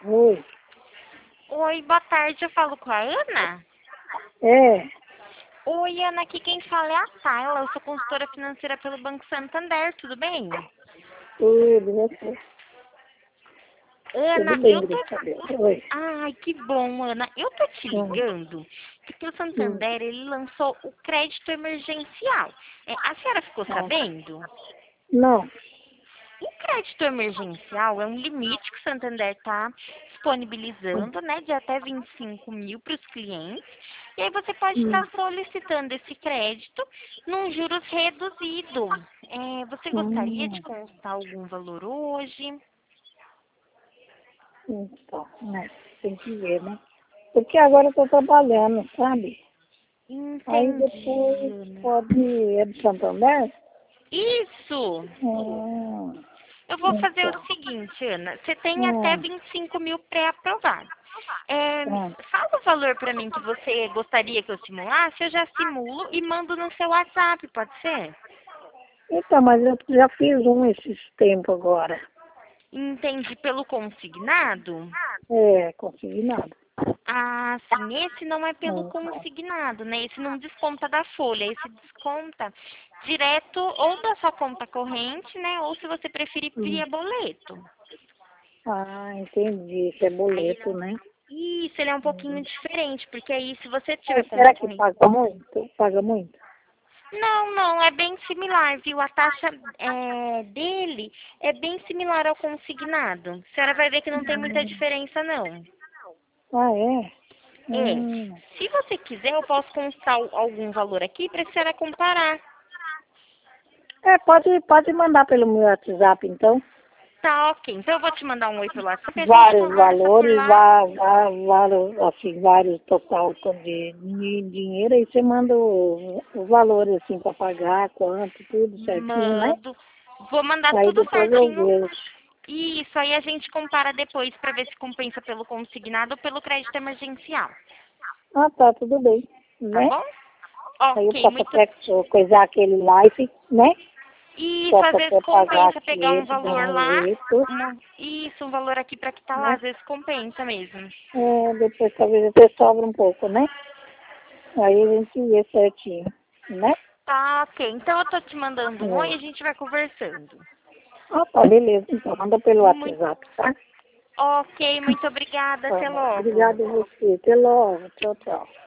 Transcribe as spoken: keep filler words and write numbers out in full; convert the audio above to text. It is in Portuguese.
Oi. Oi, boa tarde, eu falo com a Ana? É. Oi, Ana, aqui quem fala é a Tayla, eu sou consultora financeira pelo Banco Santander, tudo bem? Tudo, você? Ana, Tudo eu bem, tô... graças a Deus. Oi. Ai, que bom, Ana. Eu tô te Hum, ligando porque o hum, Santander, ele lançou o crédito emergencial. É, a senhora ficou ah. sabendo? Não. O crédito emergencial é um limite que o Santander está Hum, disponibilizando, né, de até vinte e cinco mil para os clientes. E aí você pode hum, estar solicitando esse crédito num juros reduzido. É, você gostaria de hum. constar algum valor hoje? Então, né? Tem que ver, né? Porque agora eu tô trabalhando, sabe? Aí Entendi, depois Ana. pode... É do Santander? Isso! Hum, Eu vou fazer o então. seguinte, Ana. Você tem até Hum, vinte e cinco mil pré-aprovados. É, hum. fala o valor para mim que você gostaria que eu simulasse, eu já simulo e mando no seu WhatsApp, pode ser? Então, mas eu já fiz um esses tempos agora. Entende pelo consignado? É, consegui nada. Ah, sim, esse não é pelo Então. consignado, né? Esse não desconta da folha, esse desconta direto ou da sua conta corrente, né? Ou se você preferir Hum. via boleto. Ah, entendi. Isso é Aí ele é boleto, um... né? Isso, ele é um pouquinho Hum. diferente, porque aí se você tiver Mas conta será que corrente. paga muito? Paga muito? Não, não, é bem similar, viu? A taxa é, dele é bem similar ao consignado. A senhora vai ver que não tem muita Hum. diferença, não. Ah, é? É, Hum. se você quiser, eu posso constar o- algum valor aqui para a senhora comparar. É, pode, pode mandar pelo meu WhatsApp, então. Tá, ok. Então eu vou te mandar um oi pelo WhatsApp e a gente Vários conversa por valores, lá. vá, vá, vários, assim, vários total de, de dinheiro, aí você manda o, o valor, assim, para pagar, quanto, tudo certinho, né? Mando. Vou mandar Aí tudo depois eu certinho. vejo. Isso, aí a gente compara depois para ver se compensa pelo consignado ou pelo crédito emergencial. Ah, tá, tudo bem, Tá né? bom? Aí eu Ok, posso muito. até co- coisar aquele life, né? Isso, às Posso vezes até pagar compensa pegar um aquele, dar valor um lá. jeito, Uma, isso, um valor aqui para quitar lá, né? às vezes compensa mesmo. É, depois talvez até sobra um pouco, né? Aí a gente vê certinho, né? Tá, ok. Então eu tô te mandando um oi e É. a gente vai conversando. Ah, tá, beleza. Então, manda pelo Muito, WhatsApp, tá? ok, muito obrigada. Tá, Até logo. obrigada a você. Até logo. Tchau, tchau.